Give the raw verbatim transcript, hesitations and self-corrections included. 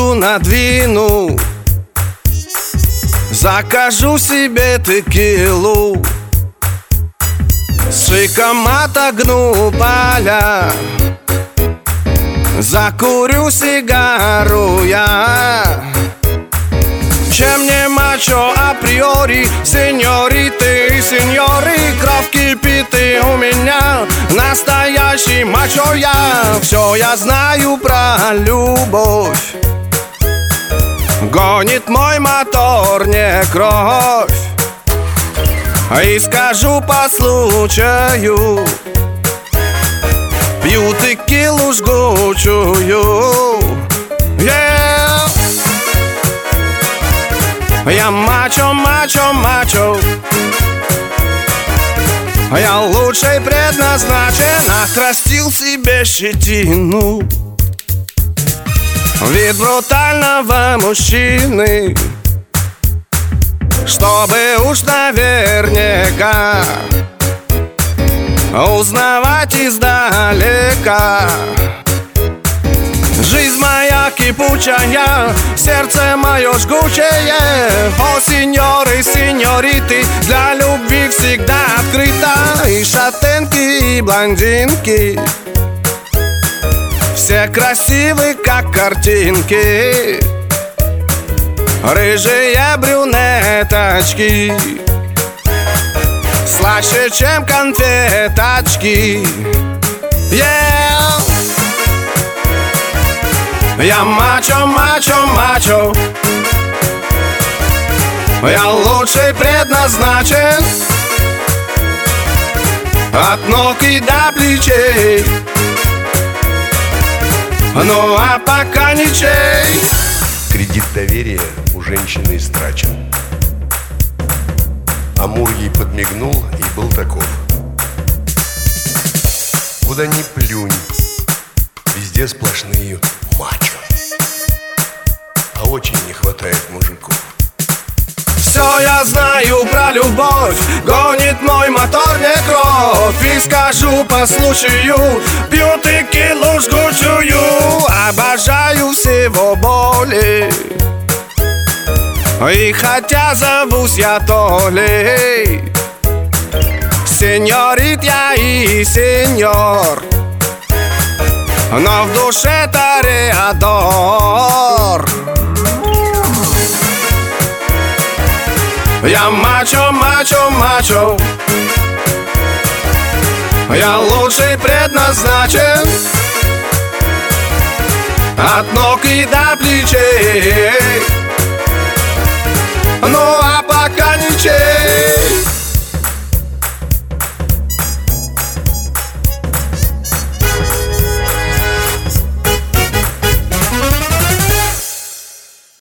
одежду надвину, закажу себе текилу, с шиком отогну поля, закурю сигару я. Чем не мачо априори, сеньориты и сеньоры, кровь кипит и у меня, настоящий мачо я. Все я знаю про любовь, гонит мой мотор не кровь. И скажу по случаю, пью текилу жгучую, yeah. Я мачо, мачо, мачо, я лучший предназначен. Отрастил себе щетину, вид брутального мужчины, чтобы уж наверняка узнавать издалека. Жизнь моя кипучая, сердце мое жгучее. О, сеньоры, сеньориты, для любви всегда открыта. И шатенки, и блондинки, все красивы, как картинки. Рыжие брюнеточки, слаще, чем конфеточки, yeah. Я мачо, мачо, мачо, я лучший предназначен, от ног и до плечей. Ну а пока ничей. Кредит доверия у женщины истрачен. Амур ей подмигнул и был таков: куда ни плюнь, везде сплошные мачо. А очень не хватает мужиков. Все я знаю про любовь, гонит мой мотор не кровь. И скажу по случаю, пью текилу жгучую, обожаю всего боли. И хотя зовусь я Толей, сеньорит я и сеньор, но в душе тореадор. Я мачо, мачо, мачо, я лучший предназначен, от ног и до плечей. Ну а пока ничей.